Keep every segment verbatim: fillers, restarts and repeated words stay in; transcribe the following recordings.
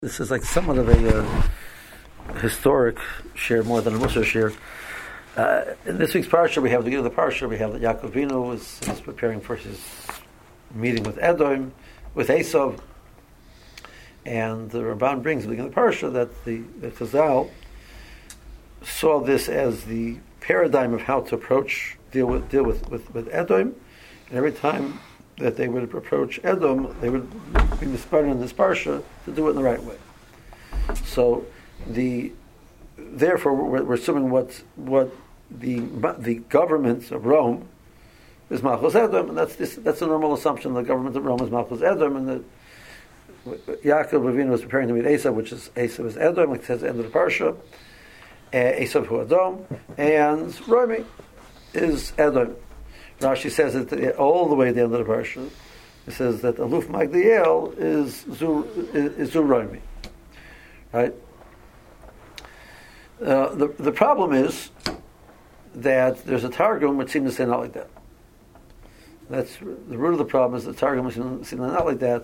This is like somewhat of a uh, historic share more than a Musar share. Uh, in this week's parsha, we have the beginning of the parsha. We have that Yaakov Avinu is, is preparing for his meeting with Edom, with Esav, and the Ramban brings at the beginning of the parsha that the, the Chazal saw this as the paradigm of how to approach deal with deal with, with, with Edom, and every time that they would approach Edom, they would be inspired in this parsha to do it in the right way. So, the therefore we're, we're assuming what what the the government of Rome is Malchus Edom, and that's this, that's a normal assumption. The government of Rome is Malchus Edom, and that Yaakov Avinu was preparing to meet Esav, which is Esav is Edom, like it says at the end of the parsha. Uh, Esav hu Edom, and Romi is Edom. Rashi says it all the way at the end of the parsha. It says that Aluf Magdiel is Zur is Zuroimi, right? Uh, the the problem is that there's a targum which seems to say not like that. That's the root of the problem. Is the targum which seems to say not like that.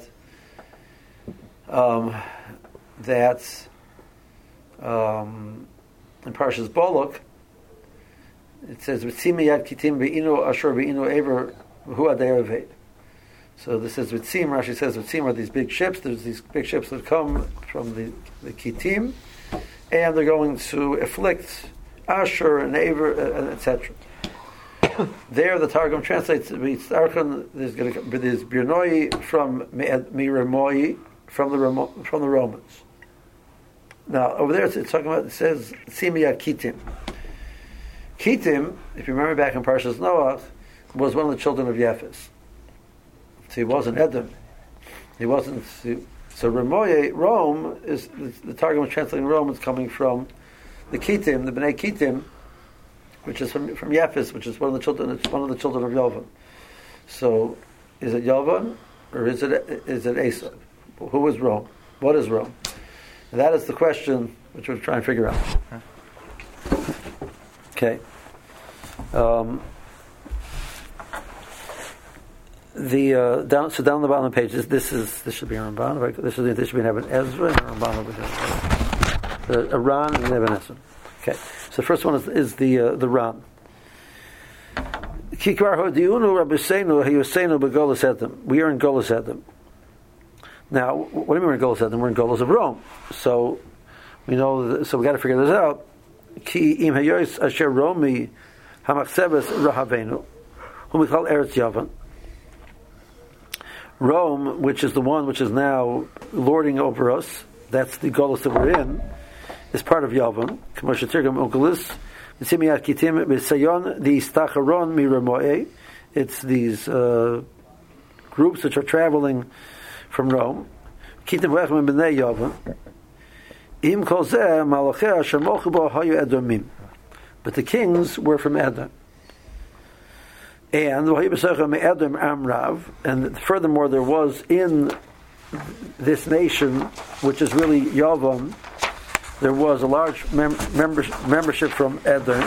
Um, that um, in Parshas Bolok. It says, "V'tzimi yad kitim be'inu ashur be'inu ever hu adei." So this is V'tzim. Rashi says V'tzim are these big ships. There's these big ships that come from the, the kitim, and they're going to afflict Ashur and Ever, uh, et cetera. There, the Targum translates there's going to be this birnoi from miramoi from the from the Romans. Now over there, it's talking about. It says "V'tzimi yad kitim." Kitim, if you remember back in Parshas Noach, was one of the children of Yefes. So he wasn't Edom. He wasn't. So Ramoye, Rome, is the, the Targum is translating Rome is coming from the Kitim, the Bnei Kitim, which is from from Yefes, which is one of the children. It's one of the children of Yovan. So, is it Yovan or is it is it Esav? Who is Rome? What is Rome? And that is the question which we're trying to figure out. Okay. Um, the uh, down so down the bottom of the page. This, this is this should be a Ramban. Right? This is this should be an Eben Ezra and a Ramban over here. The a Ran and an Eben Ezra. Okay. So the first one is, is the uh, the Ran. Kikvar hodiunu Rabbeinu hayusenu begolas Edom. We are in Golas Edom. Now, what do you mean we're in Golas Edom? We're in Golas of Rome. So we know. So we got to figure this out. Ki im hayois asher romi hamachsebes rahavenu, whom we call Eretz Yavan. Rome, which is the one which is now lording over us, that's the Golos that we're in, is part of Yavan. K'moshe tirgam onkelis mitzimiyat kitim b'sayon the stacharon miramoe. It's these uh, groups which are traveling from Rome. Kitim v'echem b'nei Yavan. Im kol zeh malachei asher mochu bo hayu Edomim. But the kings were from Edom. And Edom Amrav, and furthermore there was in this nation, which is really Yavam, there was a large mem- member- membership from Edom.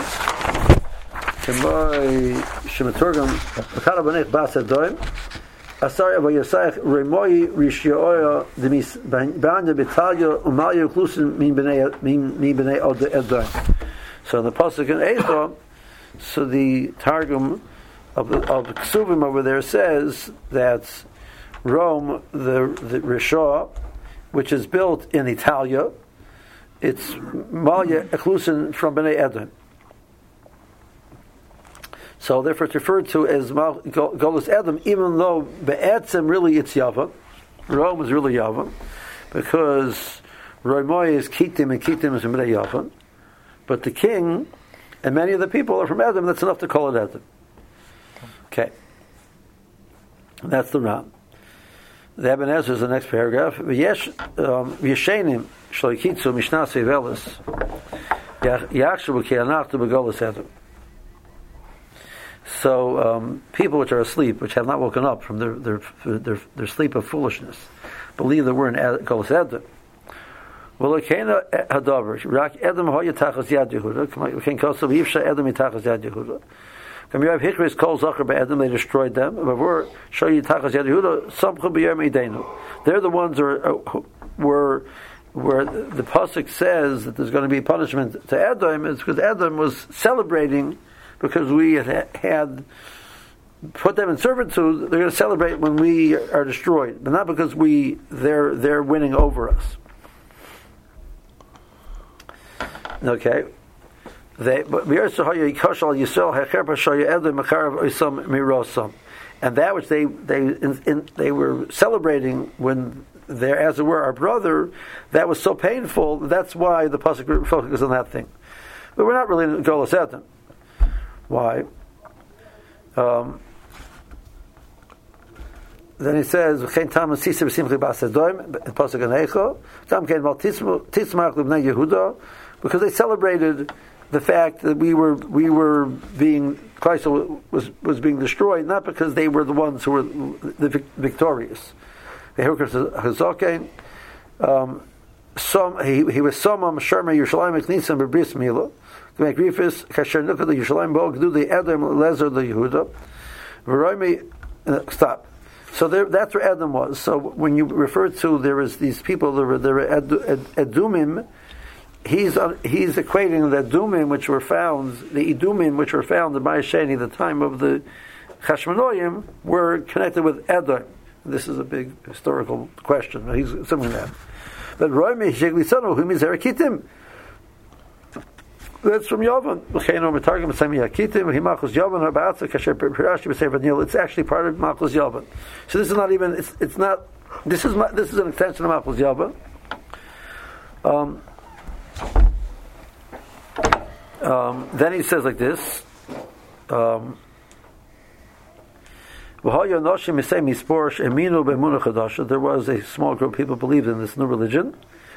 Shematurgam Akara Banech Bas Edom. Asar Avayasach Remoi Rishioya Demis Banya Betalia Umalia Klusin Min Bnei Min Bnei Od Edom. So in the pasuk in Esav, so the Targum of the of the Ksuvim over there says that Rome, the the Risha, which is built in Italia, it's Malia Eklusin from Bnei Edom. So therefore it's referred to as Golos Edom, even though Be'etzem really it's Yavam. Rome is really Yavam, because Romoy is Kitim and Kitim is Bnei Yavam. But the king and many of the people are from Edom. That's enough to call it Edom. Okay, that's the Ram. The Eben Ezra is the next paragraph. V'yesh v'yeshenim shloikitzu mishnas vevelis yachshu b'kianachtu b'golos Edom. So um, people which are asleep, which have not woken up from their their their, their sleep of foolishness, believe that we're in Golos Edom. Well, Lekena Hadavar, Rak Edom Hoya Tachas Yad Yehuda, Ken Kosov Yivsha Edom Tachas Yad Yehuda. Come you have Hikris Kol Zachar Be'edom, they destroyed them. But we're show you Tachas Yad Yehuda, Samchu B'Yom Idenu. They're the ones who were where the pasuk says that there's going to be punishment to Edom is because Edom was celebrating because we had, had put them in servitude. They're going to celebrate when we are destroyed, but not because we they're they're winning over us. Okay. They, but and that which they they in, in, they were celebrating when they're, as it were, our brother, that was so painful. That's why the pasuk focuses on that thing. But we're not really in Golos Edom. Why? Um, then he says, because they celebrated the fact that we were we were being Christ was was being destroyed, not because they were the ones who were the victorious. Um, some he he was somam sharma Yerushalayim knisam bebris mila to make grifis kasher nukad the Yerushalayim bo gdu the Edom lezer the Yehuda v'roimi stop. So there, that's where Edom was. So when you refer to there is these people there were there were Ed, Ed, Edumim. He's uh, he's equating the Edumim which were found, the Edumim which were found in Ma'asheni, the time of the Chashmonoim, were connected with Edom. This is a big historical question. He's assuming that. But Roimi Sheglisano, whom is Erakitim? That's from Yavan. It's actually part of Malchus Yavan. So this is not even. It's, it's not. This is this is an extension of Malchus Yavan. Um. Um, then he says like this. Um, there was a small group of people who believed in this new religion.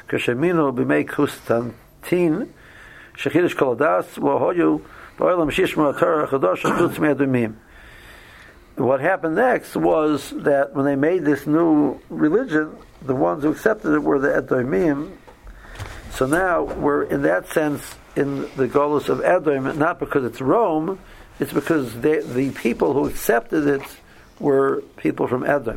What happened next was that when they made this new religion, the ones who accepted it were the Edomim. So now we're in that sense in the Golus of Edom, not because it's Rome, it's because they, the people who accepted it were people from Edom.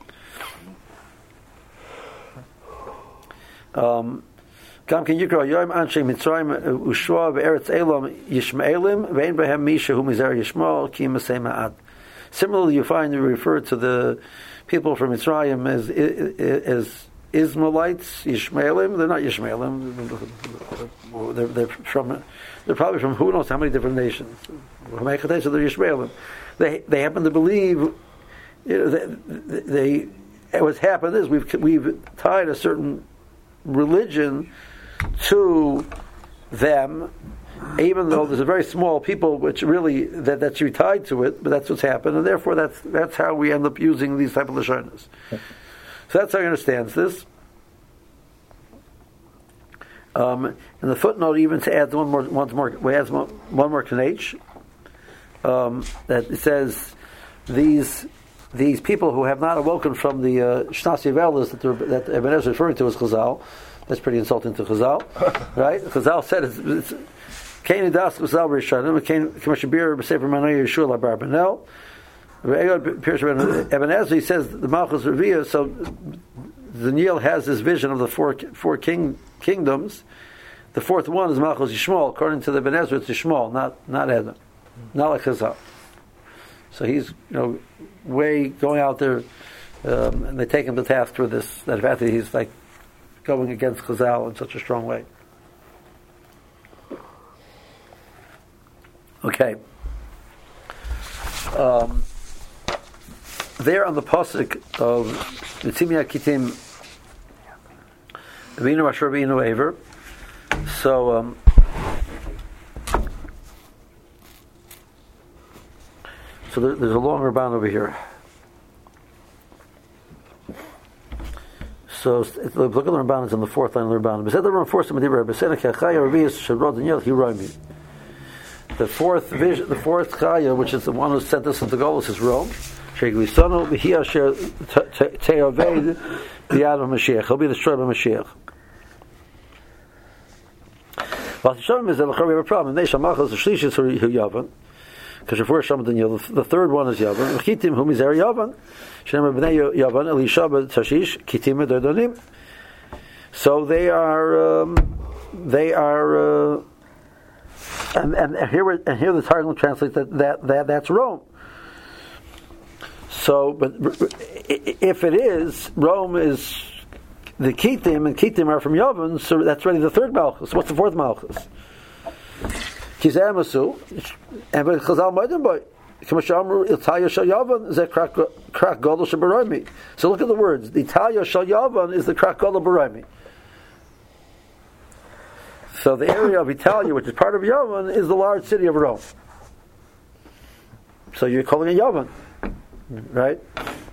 Um, Gam ken yikra yoim anshe Mitzrayim ushua ve'eretz Elam yishmaelim ve'en behem misha hu mizer yishmael ki masei ma'at. Similarly, you find you refer to the people from Mitzrayim as as Ismailites, Yishmaelim. They're not Yishmaelim. They're, they're from. They're probably from who knows how many different nations. They're Yishmaelim. They they happen to believe. You know, they, they what's happened is we've we've tied a certain religion to them, even though there's a very small people which really that that's you tied to it. But that's what's happened, and therefore that's that's how we end up using these type of lashonos. So that's how he understands this. Um, and the footnote even to add one more, one more, we add one, one more knech, um, that it says these these people who have not awoken from the Shnasi Velas that that Ibn Ezra is referring to as Chazal. That's pretty insulting to Chazal, right? Chazal said it's Kain Das Chazal Rishonim, Kain Kamashbir B'Sefer Manay Yeshua LaBar Benel. Ibn Ezra, he says the Malchus Revia. So Daniel has this vision of the four four king, kingdoms. The fourth one is Malchus Yishmael. According to the Ibn Ezra, it's Yishmael, not not Edom, not like Chazal. So he's you know way going out there, um, and they take him to task for this. That fact that he's like going against Chazal in such a strong way. Okay. Um, there on the pasuk of Mitzimya Kitim V'inu Asher V'inu Aver. So um, so there, there's a longer bond over here. So look at the Ramban is on the fourth line of the Ramban. The fourth vision, the fourth chaya, which is the one who sent us into Golus, is Rome. He'll be destroyed by Mashiach. But the Shalom is that we have a problem. Because before Shalom Daniel, the third one is Yavan. Kitim whom is Yavan. Shem Bnei Yavan Elisha Tashish Kitim Derdonim. So they are, um, they are, uh, and, and here and here the Targum translates that, that that that's Rome. So, but if it is, Rome is the Kittim, and Kittim are from Yavon, so that's already the third Malchus. What's the fourth Malchus? Kizamasu, and but Chazal Moedim Boy. So look at the words. The Italia Shal Yavan is the Krak Gadol B'Raimi. So the area of Italia, which is part of Yavan, is the large city of Rome. So you're calling it Yavan, right?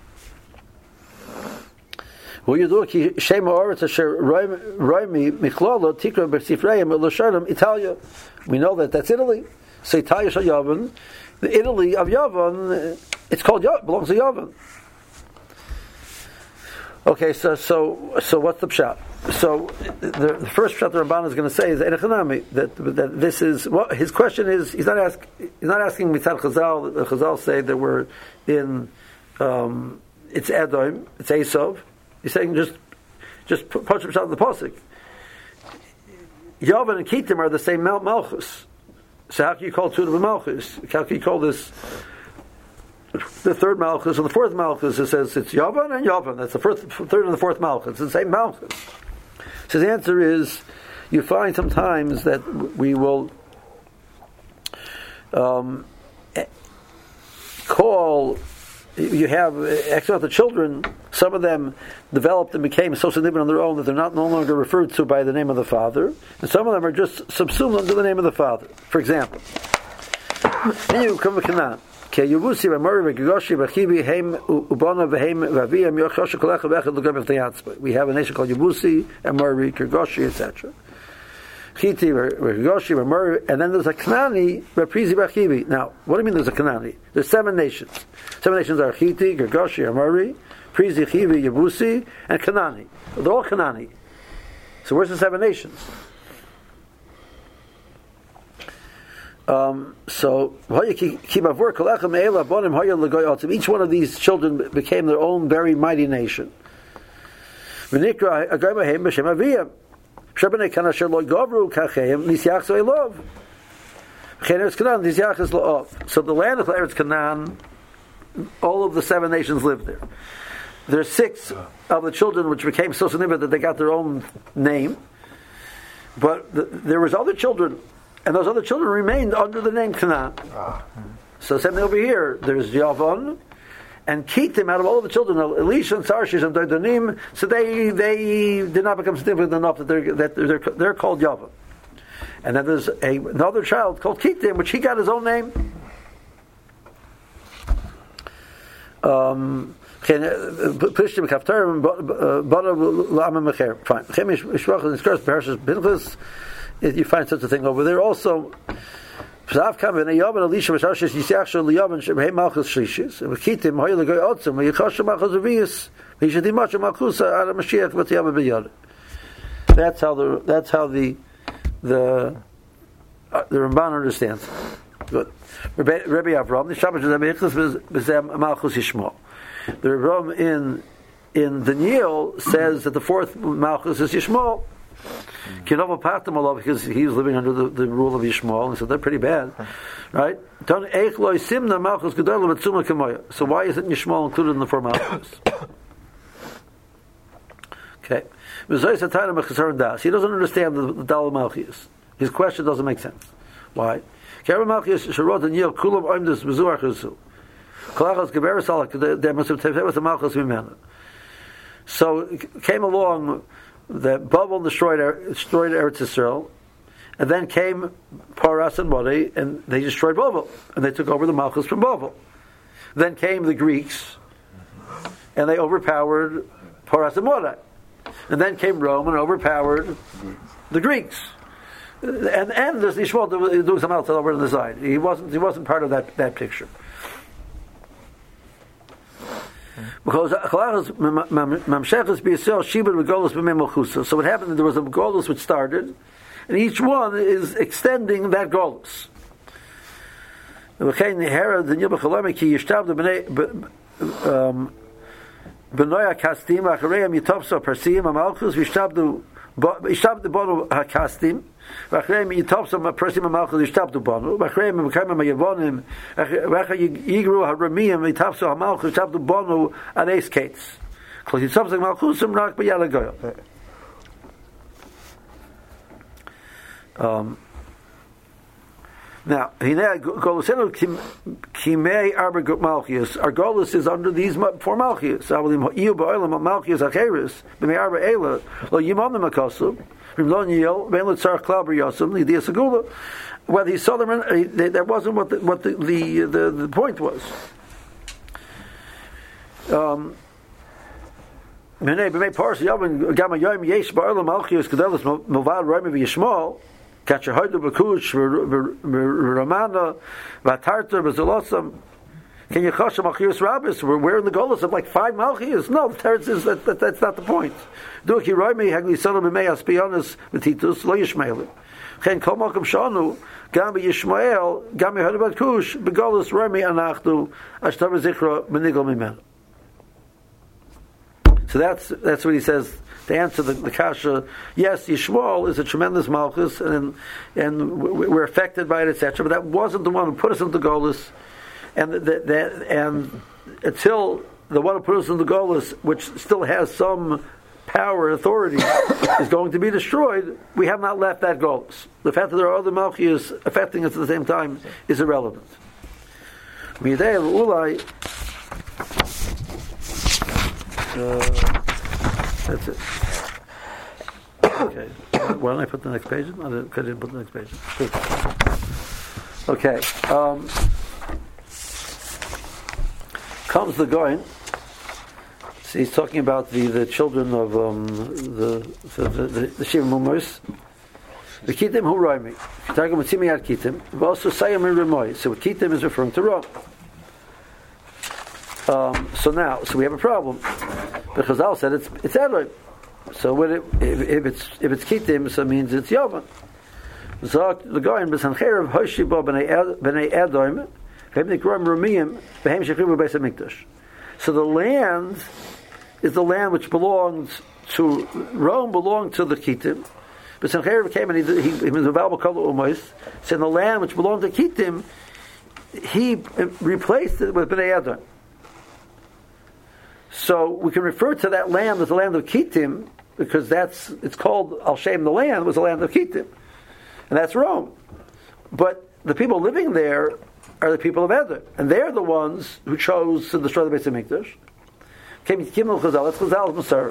Well, you do Shema Oretz Asher Raimi Michlolo Tikra B'Sifreim L'Sharim Italia. We know that that's Italy. So Italia Shal Yavan. The Italy of Yavan, it's called Yavan, belongs to Yavan. Okay, so so so what's the pshat? So the, the first pshat the Ramban is going to say is Enechanami, that that this is what his question is. He's not ask he's not asking Mitzad Chazal. The Chazal say that we're in um, it's Edom, it's Esov. He's saying just just punch the pshat in the pasuk. Yavan and Kittim are the same Mal- Malchus. So how can you call two of the Malchus? How can you call this the third Malchus or the fourth Malchus? It says it's Yavan and Yavan. That's the first, third and the fourth Malchus. It's the same Malchus. So the answer is, you find sometimes that we will um, call. You have actually the children. Some of them developed and became associated on their own that they're not no longer referred to by the name of the father, and some of them are just subsumed under the name of the father. For example, then you come to Canaan. We have a nation called Yebusi and Murray, Kirgoshi, et cetera. Chiti, Kirgoshi, Murray, and then there's a Kanani, Reprizi, Bachivi. Now, what do you mean there's a Kanani? There's seven nations. Seven nations are Chiti, Kirgoshi, Murray, Prizi, Chivi, Yebusi, and Kanani. They're all Kanani. So where's the seven nations? Um, so each one of these children became their own very mighty nation. These So the land of Eretz Canaan, all of the seven nations lived there. There's six of the children which became so significant that they got their own name. But the, there was other children, and those other children remained under the name Canaan. So same thing over here. There's Yavon and Kittim out of all of the children, Elisha and Tarshish and Dodanim. So they they did not become significant enough that they're that they're, they're called Yavon. And then there's a, another child called Kittim, which he got his own name. Um, Fine. You find such a thing over there also. So the that's how the that's how the the uh, the Ramban understands. Good. Rabbi Avram, the Shabbat is Malchus Yishmael. The Ram in in Daniel says that the fourth Malchus is Yishmael. Kinova Patamalav, because he was living under the, the rule of Yishmael, and so they're pretty bad, right? So why isn't Yishmael included in the four Malchus? Okay, he doesn't understand the, the Dal Malchus. His question doesn't make sense. Why? So it came along that Babel destroyed destroyed Eretz Yisrael, and then came Paras and Modi, and they destroyed Babel, and they took over the Malchus from Babel. Then came the Greeks, and they overpowered Paras and Modi, and then came Rome and overpowered the Greeks. And and there's Yishmael doing something else over on the side. He wasn't he wasn't part of that, that picture. Because so what happened? There was a golus which started, and each one is extending that golus. Um, Benoya kastim acharei mitopso persim amalchus v'ishtabdu v'ishtabdu bonu hakastim v'acharei mitopso persim amalchus v'ishtabdu bonu v'acharei mekayim mayavonim v'acharei yigru haramiyim mitopso hamalchus v'ishtabdu bonu aneis kates. Kol yitzopso malchusim rak b'yad hagoyel. Um. Now, our Golus is under these four Malchias. Whether he saw them, that wasn't what the, what the, the, the, the point was. Um, Catch a hoidu b'kush v'ramana v'atarta v'zolosam. Can you chashem malchiyus rabbis? We're wearing the golos of like five malchiyus. No, the teretz is that, that that's not the point. Do ki roimi hagli sonu b'mei aspionis v'titus lo yishmaelim. Chen kol malkum shanu gam b'yishmael gam b'hoidu b'kush b'golos roimi anachdu ashtav v'zichra b'nigol mimenu. So that's that's what he says. To answer the, the kasha, yes, Yishmael is a tremendous malchus, and and we're affected by it, et cetera. But that wasn't the one who put us into Golus, and the, the, the, and until the one who put us into Golus, which still has some power and authority, is going to be destroyed, we have not left that Golus. The fact that there are other malchus affecting us at the same time is irrelevant. Uh, That's it. Okay. Why don't I put the next page in? I didn't, I didn't put the next page in. Okay. Um, comes the Goin. So he's talking about the, the children of um, the the the, the Shiva Mumos. The Kitim who Roimi. Targum Tzimi Ad Kitim. But also Sayam and Remoy. So Kitim is referring to Rom. Um, so now, so we have a problem. Because Chazal said it's it's Elohim. So when it, if, if it's if it's Kitim, so it means it's Yovan. So the Goyin b'sancherev hoshibo b'nei Edom v'hem nikrom rumiyim v'hem shechrivu b'eis hamikdash. So the land is the land which belongs to Rome, belonged to the Kitim. B'sancherev came and he he, he was available kol u'mos. So in the land which belonged to Kitim, he replaced it with b'nei Edom. So we can refer to that land as the land of Kitim because that's it's called Al Shem. The land was the land of Kitim, and that's Rome. But the people living there are the people of Edom, and they're the ones who chose to destroy the Beis Hamikdash. Came to Kimel Chazal. That's Chazal's Masar.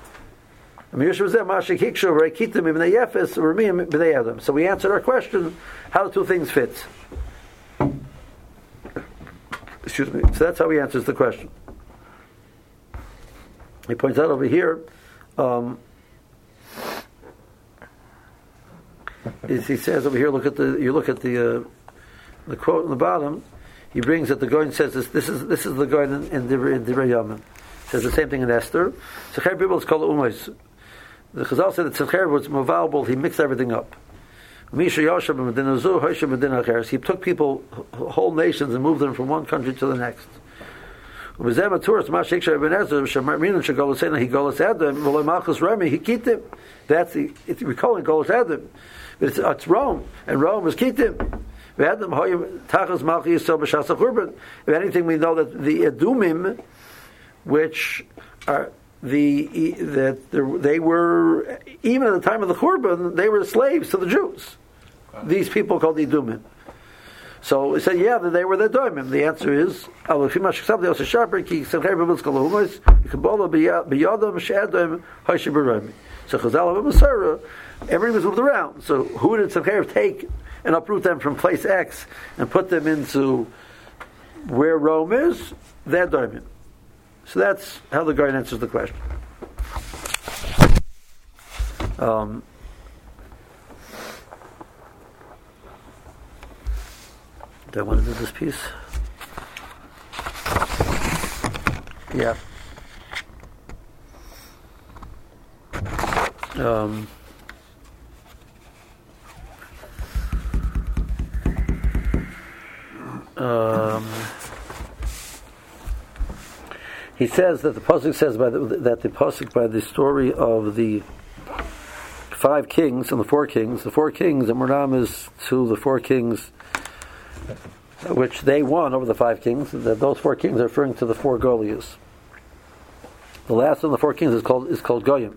So we answered our question: how the two things fit. Excuse me. So that's how he answers the question. He points out over here, um, is he says over here. Look at the you look at the uh, the quote in the bottom. He brings that the Goyin says this. This is this is the Goyin in, in Divrei Yamin. Says the same thing in Esther. Secher people is called umos. The Chazal said that Secher was movable. He mixed everything up. Misha Yoshem Medina Zu Hoshem Medina Cheres. He took people, whole nations, and moved them from one country to the next. That's the it's, we call it Golus Adam, but it's, it's Rome, and Rome is Kitim. If anything, we know that the Edumim, which are the that they were even at the time of the Churban, they were slaves to the Jews. These people called the Edumim. So he said, yeah, that they were the Doimim. The answer is, so Chazal and Masara, everything was moved around. So who did Tzemcherev take and uproot them from place X and put them into where Rome is? They're Doimim. So that's how the guy answers the question. Um, Do I want to do this piece? Yeah. Um, um, he says that the pasuk says by the, that the pasuk by the story of the five kings and the four kings, the four kings, and Muram is to the four kings, which they won over the five kings. That those four kings are referring to the four Goliaths. The last of the four kings is called is called Goyim.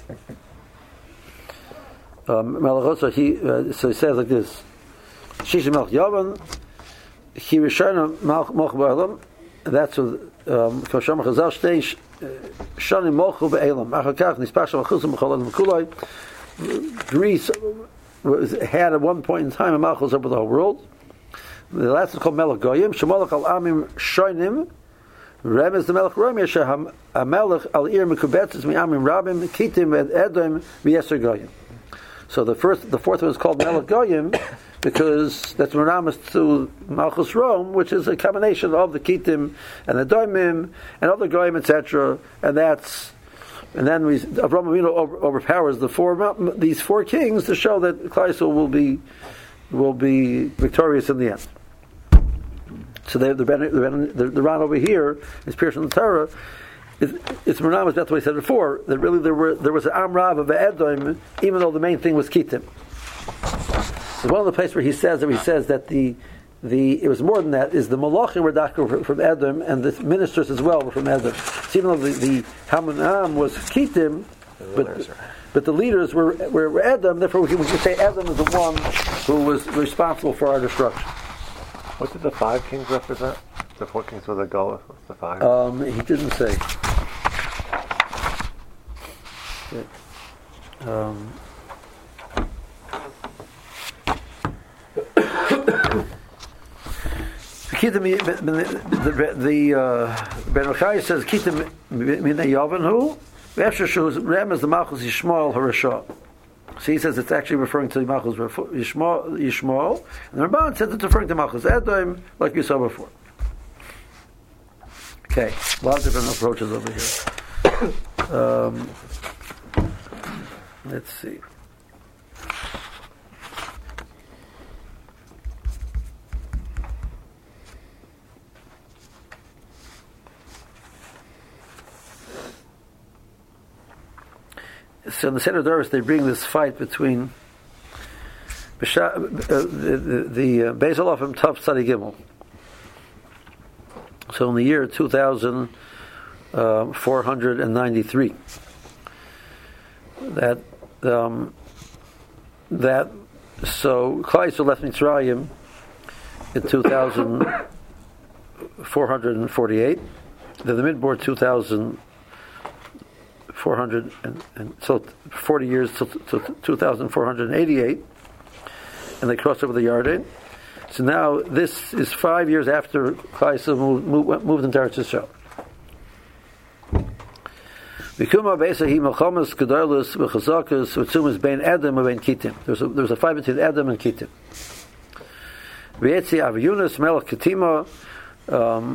Um, he uh, so he says like this: Shisha Melch Yavan, He Rishana Malch Ba'elam. That's what Kosham Chazal Shtei Shani Mochu Ba'elam. Achakach Nispasha Malchusam B'Cholam Kulai. Greece was, had at one point in time a Malchus over the whole world. The last is called Melech Goyim. Shemalach Al Amim Shoinim. Rem is the Melech Roim Yeshaham a Melech Al Ir Mekubetzes Mi Amim Rabim Kitim Ed Edom V'Yeser Goyim. So the first, the fourth one is called Melech Goyim because that's Meramis to Malchus Rome, which is a combination of the Kitim and the Doimim and other Goyim, et cetera. And that's and then we Avraham Avinu over, overpowers the four these four kings to show that Klal Yisrael will be will be victorious in the end. So they, the, the, the, the Ran over here is Pirush in the Torah. It's, it's Meramis, that's what I said before, that really there were there was an Am Rav of Edom, even though the main thing was Kitim. There's one of the places where he says that he says that the the it was more than that, is the Malachim were from, from Edom, and the ministers as well were from Edom. So even though the, the Hamanam was Kitim, but, but the leaders were, were, were Edom, therefore we can, we can say Edom is the one who was responsible for our destruction. What did the five kings represent? The four kings were the Goliath. What's the five? Um, he didn't say. Um, the the uh, Ben Yochai says Kitim Minei Yavanhu. V'efshar shows Rem is the Malchus Yishmael Harashah. So he says it's actually referring to Malchus Yishmael, Yishmael, and the Ramban says it's referring to Malchus Edom, like we saw before. Okay, a lot of different approaches over here. Um, let's see. So in the Seder Doros, they bring this fight between Besha, uh, the, the uh, Beis Halachim Tav Tzadi Gimel. So in the year two thousand four hundred ninety-three, that um, that so Klal Yisrael left Mitzrayim in two thousand four hundred forty-eight. Then the Midbar two thousand four hundred and, and so forty years to, to two thousand four hundred eighty-eight, and they crossed over the Yarden. So now this is five years after Klal Yisrael moved, moved, moved into Eretz Yisrael. Mikuma Beisahi Melchamas Gedolos V'Chazakas V'Tzumas Bein Edom and Bein Kitim. There's a there's a fight between Edom and Kitim. V'Yetzi Aviyunas Melech Kitima, um,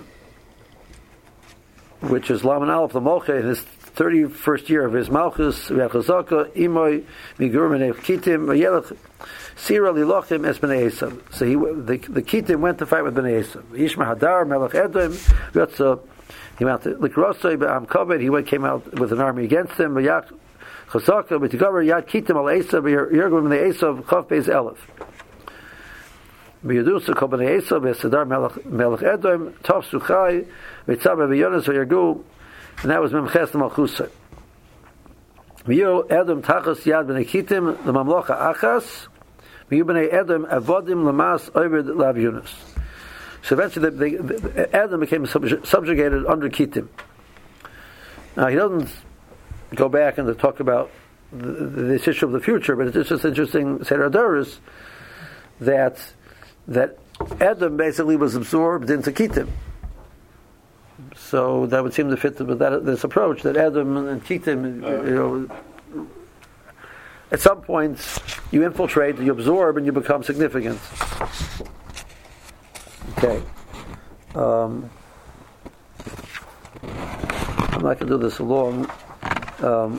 which is Laman Aleph the Molche in his thirty-first year of his Malchus, V'Chazaka Imoy Migur Menei Kitim V'Yelech Sira Lilochim Es Bnei Esav. So he the, the Kitim went to fight with Bnei Esav. Yishma Hadar Melech Edom Yotza. He went to Likrosoi B'Am Kaved. He went came out with an army against him. V'Yak Chazaka V'Tigaver Yad Kitim Al Esav V'Yergum Bnei Esav Chav Beis Elef. V'Yedusa Kol Bnei Esav V'Sadar Melech Melech Edom Tov Suchai V'Tzav V'Yonas V'Yergu. And that was Memches the Malchusa. V'Yo Edom Tachas Yad Bnei Kitim the Mamlocha Achas. V'Yo Bnei Edom Avodim Lamas Oved Lav Yunus. So eventually, they, they, Edom became subjugated under Kitim. Now he doesn't go back and to talk about the, this issue of the future, but it's just interesting. Seder Doros that that Edom basically was absorbed into Kitim. So that would seem to fit with that this approach that Edom and Kitim, you know, at some point you infiltrate, you absorb, and you become significant. Okay. Um, I'm not going to do this long. Um,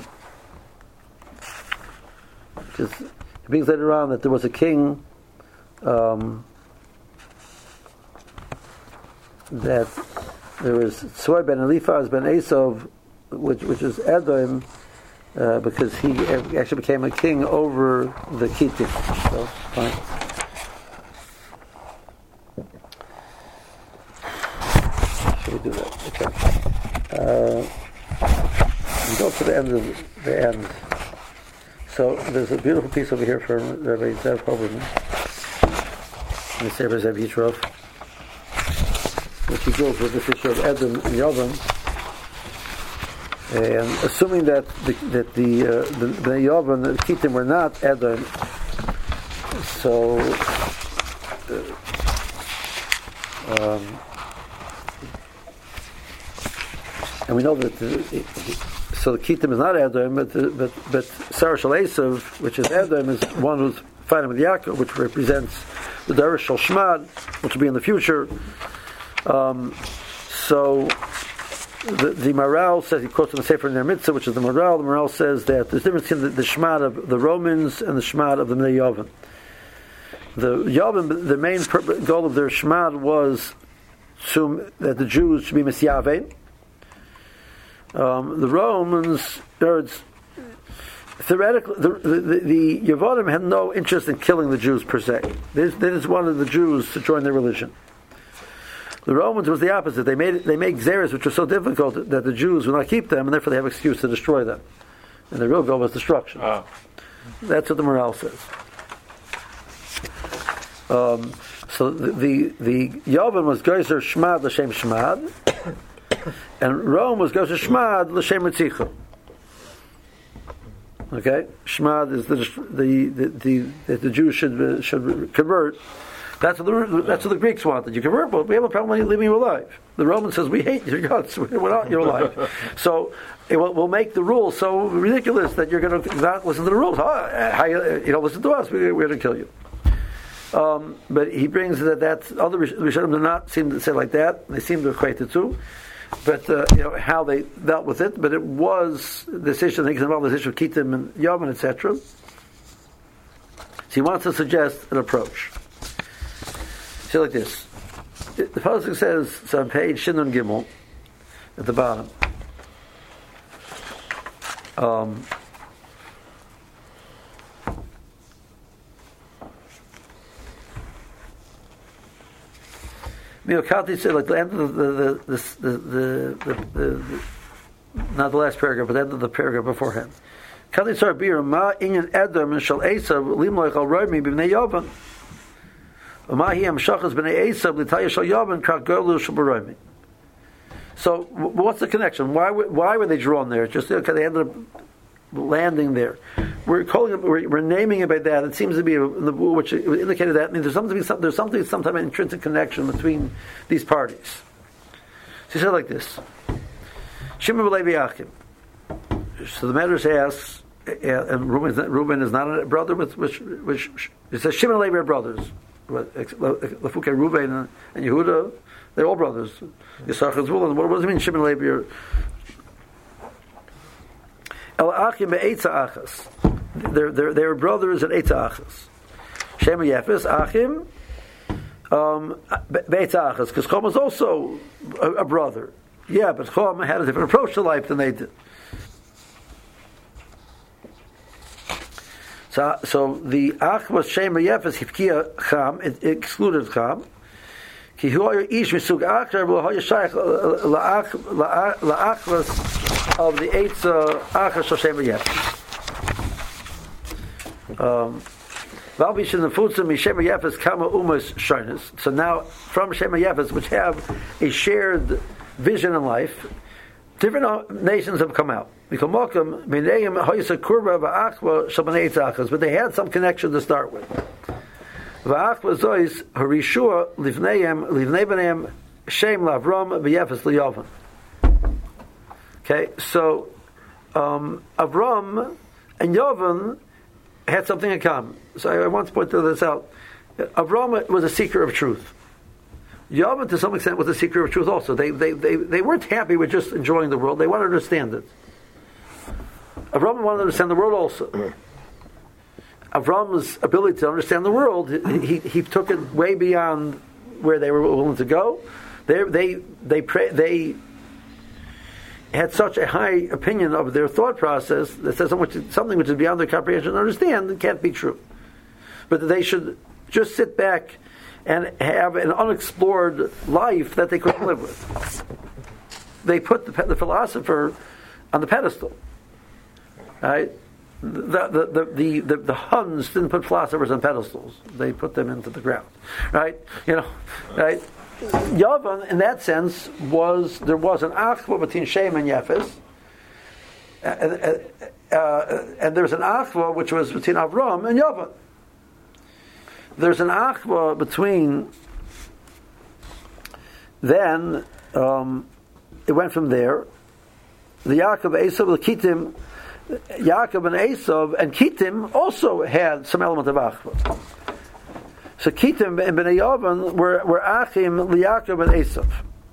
because it brings later on that there was a king um, that there was Tzvoi ben Eliphaz ben Esov, which which is Edom, uh, because he actually became a king over the Kittim. So fine. Should we do that? Okay. Uh, we go to the end of the end. So there's a beautiful piece over here from Rabbi Zev Hoberman, the Sefer Zev Yitrov, which he deals with this issue of Edom and Yovam, and assuming that the, that the uh, the, the Yovam, the Kittim were not Edom, so uh, um, and we know that the, it, so the Kittim is not Edom, but the, but but Sarah Shal Esav, which is Edom, is one who's fighting with Yaakov, which represents the Darish Shal Shmad, which will be in the future. Um, so the, the Maral says, he quotes in the Sefer Ner Mitzvah, which is the Maral. The Maral says that there's a difference between the, the Shmad of the Romans and the Shmad of the Bnei Yovan. The Yovan, the main pur- goal of their Shmad was to, that the Jews should be Mesyavein. Um, the Romans, words, theoretically, the, the, the, the Yevonim had no interest in killing the Jews per se. They, they just wanted the Jews to join their religion. The Romans was the opposite. They made they made Xeris, which were so difficult that the Jews would not keep them, and therefore they have an excuse to destroy them. And the real goal was destruction. Oh. That's what the morale says. Um, so the the, the Yovan was Geyser Shmad l'Shem Shmad, and Rome was Geyser Shmad l'Shem Ritzicha. Okay, Shmad is the the the the, the, the Jews should should convert. That's what the that's what the Greeks wanted. You convert, but we have a problem when you leaving you alive. The Roman says we hate your guts. We're not your alive. So it will, we'll make the rules so ridiculous that you're going to not listen to the rules. Oh, how you, you don't listen to us. We, we're going to kill you. Um, but he brings that that other Rishonim do not seem to say like that. They seem to equate the two. But uh, you know how they dealt with it. But it was this issue. I think it's involved this issue of Kittim and Yavan, et cetera. So he wants to suggest an approach. So like this, the pasuk says, so on page Shinun Gimel, at the bottom, um, Miokati said, like the end of the the the the, the, the, the, the not the last paragraph, but the end of the paragraph beforehand. Kati tzar bir ma inyan Edom and shal Esav limloich al roimi b'nei Yovan. So what's the connection? Why why were they drawn there? Just okay, they ended up landing there. We're calling it. We're, we're naming it by that. It seems to be a, which indicated that. I mean, there's something. There's something. Some type of intrinsic connection between these parties. So he said like this: Shimon Levi Achim. So the Medrash asks, and Reuben is, Reuben is not a brother with which which it says Shimon and Levi are brothers. Lafuke, Reuben and Yehuda, they're all brothers. Yisachar and Zvulun. What does it mean? Shimon and Levi are El Achim be'etza achas. They're they're they're brothers at etza achas. Shem Yefes Achim um, be'etza achas, because Chom was also a, a brother. Yeah, but Chom had a different approach to life than they did. So, so the Ach was Shem Yefes Hifkia Cham, it excluded Cham. Ki hu ish misug Achar v'lo hoya shaykh la'ach la'achlas of the Eitza Achar Shal Shem Yefes. Um, Valbish in the Futzim Mishem Yefes Kama Umas Sharnas. So now from Shem Yefes, which have a shared vision in life, different nations have come out. But they had some connection to start with. Okay, so um, Avram and Yovan had something in common. So I want to point this out. Avram was a seeker of truth. Yovan, to some extent, was a seeker of truth also. They, they, they, they weren't happy with just enjoying the world. They wanted to understand it. Avram wanted to understand the world also. Avram's ability to understand the world, he, he, he took it way beyond where they were willing to go. They they they pray, they had such a high opinion of their thought process that says something which, something which is beyond their comprehension and understand. It can't be true. But they should just sit back and have an unexplored life that they couldn't live with. They put the, the philosopher on the pedestal, right? The the, the the the the Huns didn't put philosophers on pedestals; they put them into the ground, right? You know, right? Yavan, in that sense, was there was an achva between Shem and Yefes, and, uh, uh, and there's an achva which was between Avram and Yavan. There's an achva between. Then um, it went from there. The Yaakov, Esav, the Kittim, Yaakov and Esav and Kittim also had some element of achva. So Kittim and Bnei Yavan were, were Achim, Yaakov and Esav.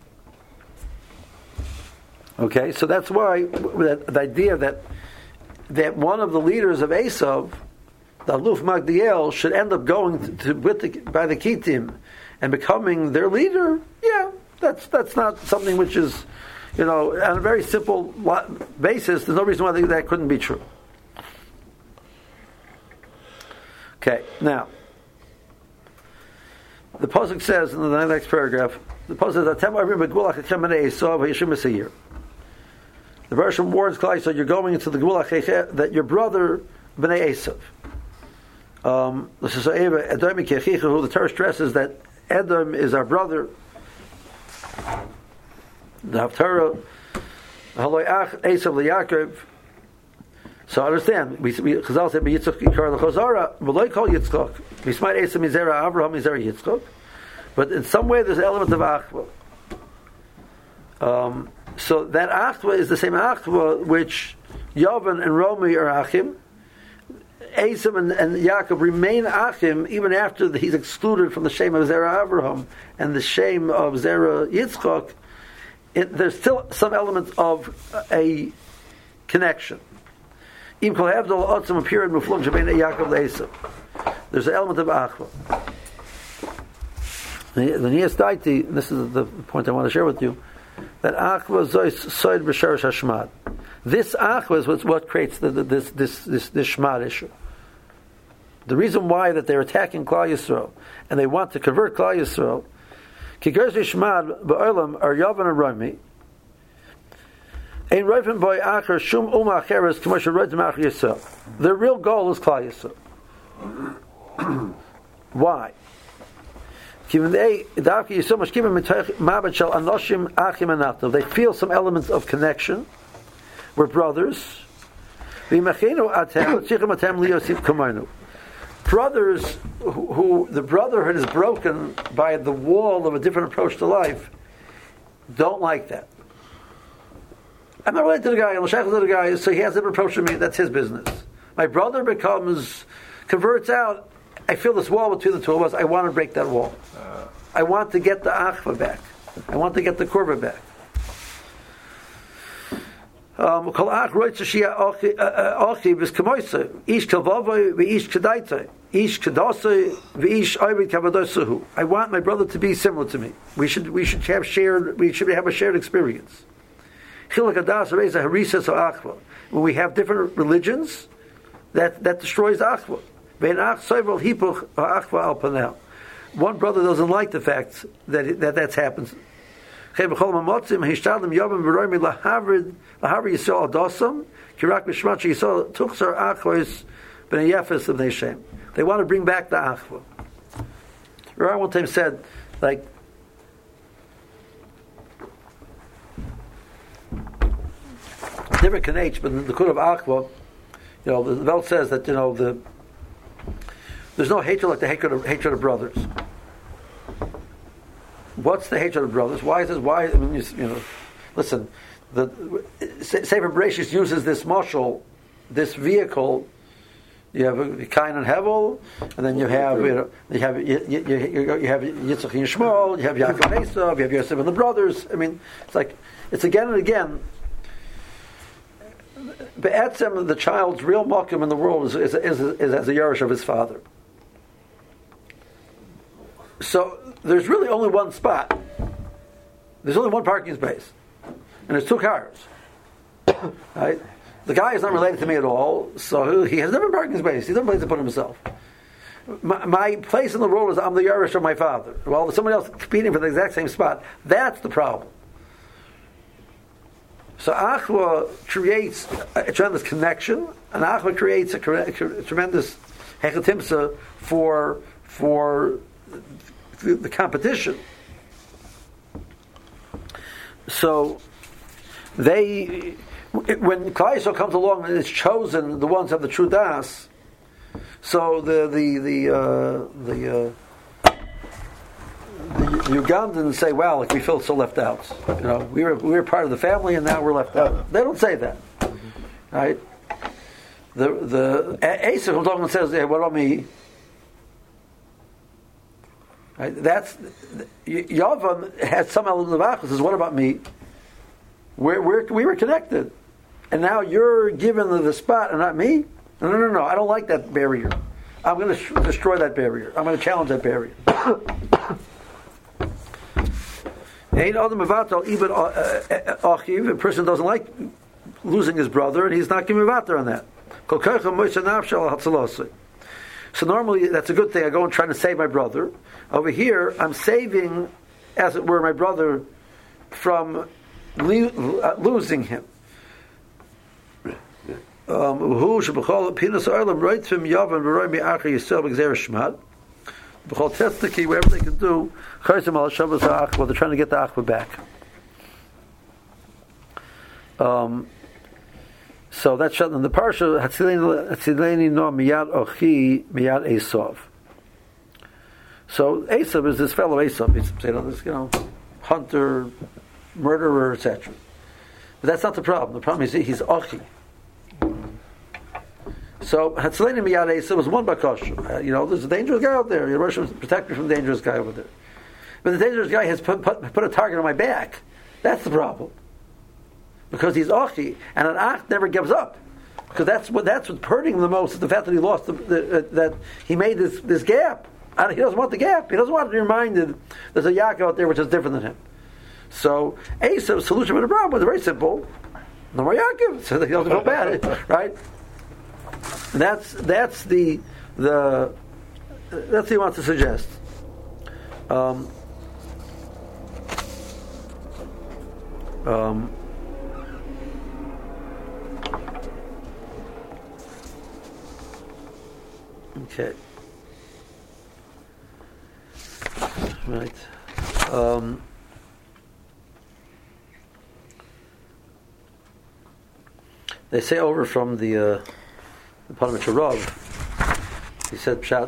Okay, so that's why that, the idea that that one of the leaders of Esav, the Aluf Magdiel, should end up going to, to with the, by the Kittim and becoming their leader. Yeah, that's that's not something which is, you know, on a very simple basis. There's no reason why that couldn't be true. Okay, now. The pasuk says in the next paragraph, the pasuk says, "Atem avim begulach echem b'nei Esav v'yishim esayir." The version warns Klal Yisrael, you're going into the Gulach Echem, that your brother b'nei Esav. Um, this is Edom Kechicha, who the Torah stresses that Edom is our brother. The Haftarah, Haloi Ach Esav liYaakov. So understand, we Chazal said, "Yitzchak yikar lechazara, v'lo call Yitzchak." Mismait Esav mizera Avraham mizera Yitzchak. But in some way, there's an element of achva. Um, so that achva is the same achva which Yavan and Romi are achim. Esav and, and Yaakov remain achim even after the, he's excluded from the shame of Zera Avraham and the shame of Zera Yitzchak. It, there's still some element of a connection. There's an element of achva. The Niyas Daiti, this is the point I want to share with you, that achva zois soid b'sharash hashmad. This achva is what, what creates the, the, this this this this shmad issue. The reason why that they're attacking Klal Yisrael and they want to convert Klal Yisrael, kigerz shmad ba'olam are Yavan and Romi. Ein roifin boy acher shum uma acheres k'moshe roitim acher Yisrael. Their real goal is Klal Yisrael. Why? They feel some elements of connection. We're brothers. Brothers who, who the brotherhood is broken by the wall of a different approach to life don't like that. I'm not related to the guy, I'm to the guy, so he has a different approach to me, that's his business. My brother becomes, converts out, I feel this wall between the two of us, I want to break that wall. I want to get the achva back. I want to get the kurva back. Um, I want my brother to be similar to me. We should we should have shared we should have a shared experience. When we have different religions, that, that destroys achva. One brother doesn't like the fact that that that's happened. They want to bring back the achva. Rabbi one time said, like, different kanech, but in the Kud of Achva, you know, the Welt says that, you know, the there's no hatred like the hatred of, hatred of brothers. What's the hatred of brothers? Why is this? Why? I mean, you, you know, listen. The Sefer Bereshis uses this mashal, this vehicle. You have Cain and Hevel, and then you have you know you have you, you, you, you have Yitzchak and Shmuel, you have Yaakov and Esav, you have Yosef and the brothers. I mean, it's like it's again and again. Be'etzem, the child's real makom in the world is, is, is, is as a Yerush of his father. So there's really only one spot There's only one parking space, and there's two cars. Right? The guy is not related to me at all, so he has a different parking space. He doesn't place to put himself. My, my place in the world is I'm the Yerush of my father. Well, there's somebody else competing for the exact same spot. That's the problem. So Achwa creates a tremendous connection, and Achwa creates a, a tremendous hechatimsa for for the, the competition. So they, when Klal Yisrael comes along and is chosen, the ones who have the true das. So the the the uh, the, uh, the the Ugandans say, "Wow, like we feel so left out. You know, we were we were part of the family, and now we're left out." They don't say that, right? The the Esav comes along and says, "Hey, what about me?" Right? That's Yavam has some element of Achos. Says, "What about me? We're, we're, we were connected, and now you're given the, the spot, and not me." No, no, no, no. I don't like that barrier. I'm going to sh- destroy that barrier. I'm going to challenge that barrier. Ain't other mevatel even achiv. A person doesn't like losing his brother, and he's not giving mevatel on that. So normally that's a good thing. I go and try to save my brother. Over here, I'm saving, as it were, my brother from le- uh, losing him. Um, who should be called Pinus Olam right from Yavan Veroy Mi Acher Yisrael B'Gzer Shmat. B'Chol Testaki, wherever they can do Chayzim Al Shabbos HaAchva. They're trying to get the Achva back. Um, so that's shut in the parsha. Hatzileni no miyad ochi miyad Esav. So Esav is this fellow Esav. He's you know, this you know hunter, murderer, et cetera. But that's not the problem. The problem is he's ochi. So Hatzileni miyad Esav was one bakosha. Uh, you know, there's a dangerous guy out there. Your Rosh protect me from the dangerous guy over there. But the dangerous guy has put, put, put a target on my back. That's the problem. Because he's Achi, and an Ach never gives up. Because that's what that's what's hurting him the most, is the fact that he lost, the, the, uh, that he made this, this gap. And he doesn't want the gap. He doesn't want to be reminded there's a Yaakov out there which is different than him. So, Esav's solution to the problem was very simple. No more Yaakov, so he doesn't feel bad, right? And that's that's the the that's what he wants to suggest. Um, um, Okay. Right. Um, they say over from the uh, the Parliament Rav, he said, "Pshat."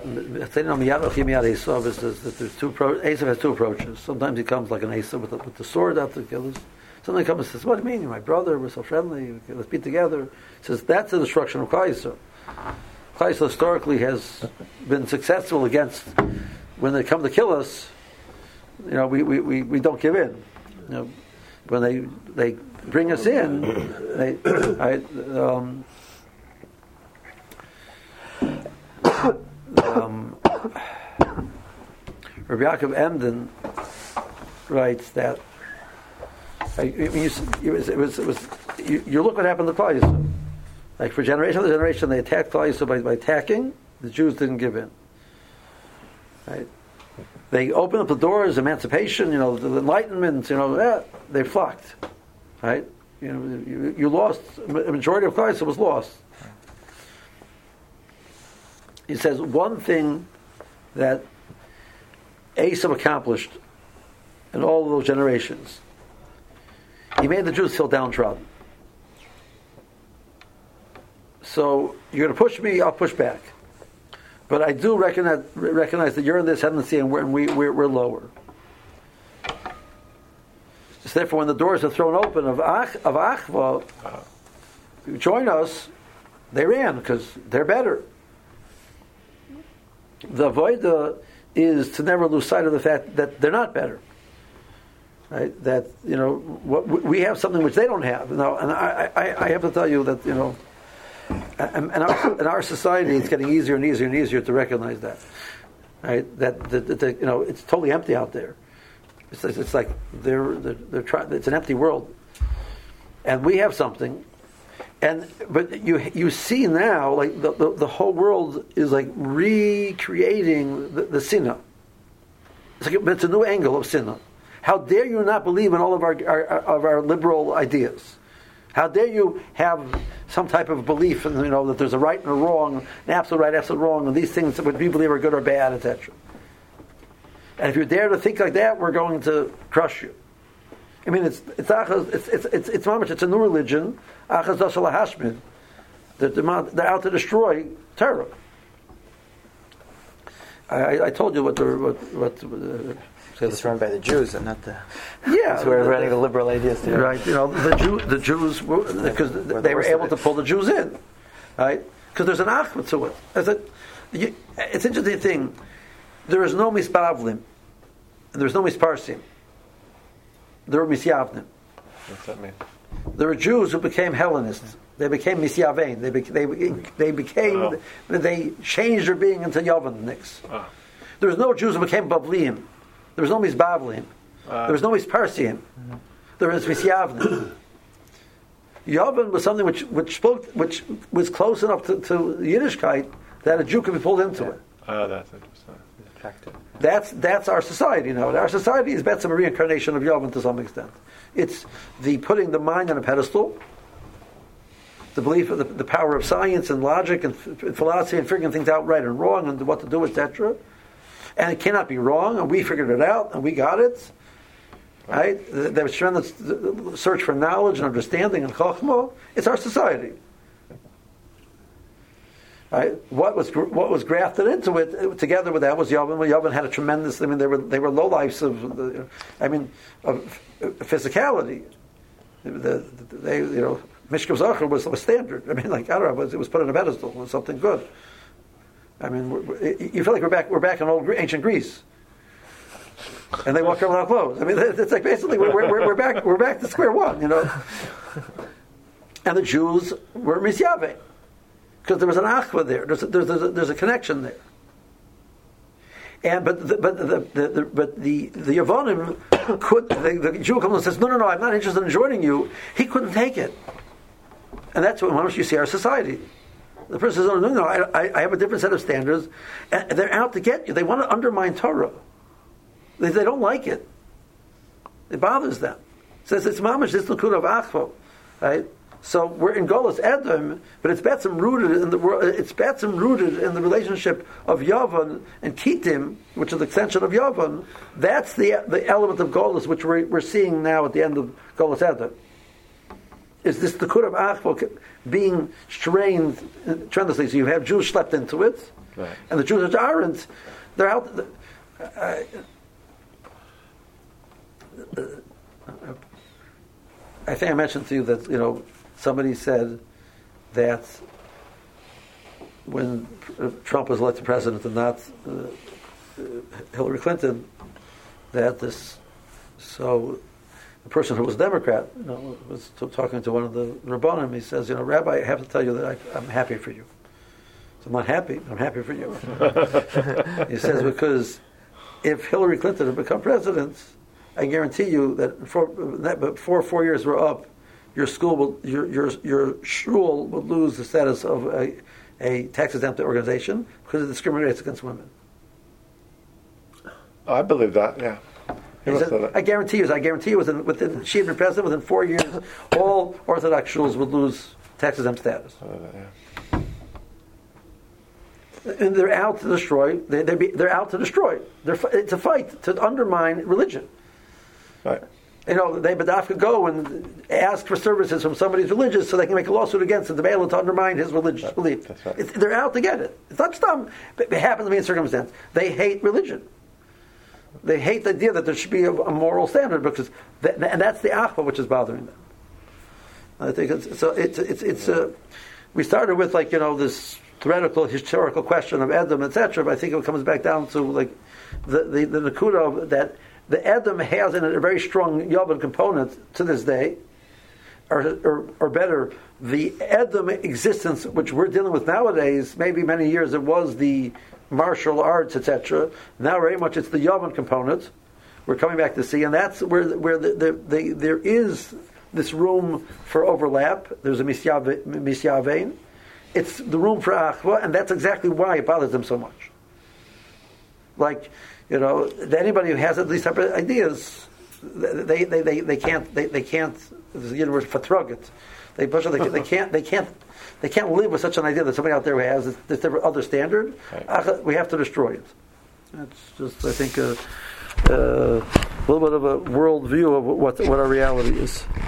Is that there's two approaches. Esav has two approaches. Sometimes he comes like an Esav with the, with the sword out to kill us. Sometimes he comes and says, "What do you mean? You're my brother. We're so friendly. Let's be together." He says that's the destruction of Klal Yisrael. Klal Yisrael historically has been successful against when they come to kill us. You know, we, we, we, we don't give in. You know, when they they bring us in, they I, um, um, Rabbi Yaakov Emden writes that I, it, was, it was it was it was you, you look what happened to Klal Yisrael. Like for generation after generation, they attacked Klal Yisrael by, by attacking. The Jews didn't give in. Right? They opened up the doors, emancipation, you know, the Enlightenment, you know, eh, they flocked. Right? You know, you, you lost. A majority of Klal Yisrael was lost. He says one thing that Esav accomplished in all of those generations. He made the Jews feel downtrodden. So you're going to push me, I'll push back. But I do recognize, recognize that you're in this tendency and we're, and we, we're, we're lower. So therefore, when the doors are thrown open of Ach, of Achva, join us, they ran because they're better. The avodah is to never lose sight of the fact that they're not better. Right? That, you know, what, we have something which they don't have. Now, and I, I, I have to tell you that, you know, And in our, in our society, it's getting easier and easier and easier to recognize that, right? That, that, that, that you know, it's totally empty out there. It's, it's like they're they're, they're trying. It's an empty world, and we have something. And but you you see now, like the, the, the whole world is like recreating the, the sinna. It's like it's a new angle of sinna. How dare you not believe in all of our, our of our liberal ideas? How dare you have some type of belief in, you know, that there's a right and a wrong, an absolute right, absolute wrong, and these things that we believe are good or bad, et cetera. And if you dare to think like that, we're going to crush you. I mean, it's it's it's it's it's it's, it's, it's a new religion. Achaz dasal hashmid. They're, they're out to destroy Torah. I, I told you what the what what. Uh, it's run by the Jews and not the. Yeah, who are the, running the liberal ideas too. Right. You know, the Jew, the Jews because the, they were able to pull the Jews in, right? Because there's an achma to it. As a, you, it's an interesting thing. There is no mispavlim, and there is no misparsim. There were misyavnim. What's that mean? There were Jews who became Hellenists. They became misyavein. They be, they they became oh. they changed their being into Yavaniks. Oh. There was no Jews who became Bavliim. There was no misbavlim. Uh. There was no misparsim. Mm-hmm. There was misyavnim. Yavan was something which which spoke which was close enough to, to Yiddishkeit that a Jew could be pulled into yeah. it. Oh, that's interesting. Attractive. That's that's our society now. Our society is better a reincarnation of Yavan to some extent. It's the putting the mind on a pedestal, the belief of the, the power of science and logic and f- philosophy and figuring things out right and wrong and what to do, et cetera. And it cannot be wrong, and we figured it out, and we got it. Right? There was tremendous search for knowledge and understanding and chokhmah. It's our society. Right? What was what was grafted into it together with that was Yavan. Yavan had a tremendous. I mean, they were they were low lives of. I mean, of physicality. The, the, they you know Mishkav Zachar was was standard. I mean, like I don't know, it was, it was put on a pedestal. It was something good. I mean, we're, we're, you feel like we're back we're back in old ancient Greece. And they walk around without clothes. I mean, it's like basically we're, we're, we're back we're back to square one, you know. And the Jews were misyave. Because there was an achva there, there's a, there's, there's, a, there's a connection there, and but the, but the, the, the but the the Yavonim could the, the Jew comes and says no no no I'm not interested in joining you. He couldn't take it, and that's what you see our society. The person says no no no I, I have a different set of standards, and they're out to get you. They want to undermine Torah. They, they don't like it. It bothers them. It says it's mamash this nakuda of achva, right? So we're in Golos Edom, but it's betzim rooted in the world. It's betzim rooted in the relationship of Yavan and Kitim, which is the extension of Yavan. That's the the element of Golos which we're, we're seeing now at the end of Golos Edom. Is this the Kud of Achva being strained tremendously? So you have Jews schlepped into it, right. And the Jews that aren't, they're out. Uh, uh, I think I mentioned to you that you know. Somebody said that when Trump was elected president and not uh, Hillary Clinton, that this, so the person who was a Democrat, you know, was t- talking to one of the Rabbanim. He says, you know, Rabbi, I have to tell you that I, I'm happy for you. So I'm not happy, but I'm happy for you. He says, because if Hillary Clinton had become president, I guarantee you that before, that before four years were up, your school will, your your your shul will lose the status of a, a tax exempt organization because it discriminates against women. I believe that. Yeah, he said, I guarantee you, I guarantee you, within within she had been president within four years, all Orthodox shuls would lose tax exempt status. Uh, yeah. And they're out to destroy. They they be, they're out to destroy. They're, it's a fight to undermine religion. Right. You know, they could go and ask for services from somebody who's religious so they can make a lawsuit against him to be able to undermine his religious right. belief. That's right. It's, they're out to get it. It's not some, it happens to be in circumstance. They hate religion. They hate the idea that there should be a, a moral standard because, that, and that's the achva which is bothering them. I think it's, so it's, it's, it's, uh, we started with like, you know, this theoretical, historical question of Edom, et cetera, but I think it comes back down to like the, the, the nakuda of that the Edom has in it a very strong Yavan component to this day, or, or, or better, the Edom existence which we're dealing with nowadays, maybe many years it was the martial arts, et cetera. Now very much it's the Yavan component, we're coming back to see, and that's where where the, the, the, there is this room for overlap. There's a misyavein. It's the room for achva, and that's exactly why it bothers them so much. Like, you know, anybody who has these type of ideas, they they, they, they can't they, they can't. This is the word fatroget. They they, they can't they can't they can't live with such an idea that somebody out there who has this, this different other standard. Right. We have to destroy it. That's just, I think, a, a little bit of a world view of what what our reality is.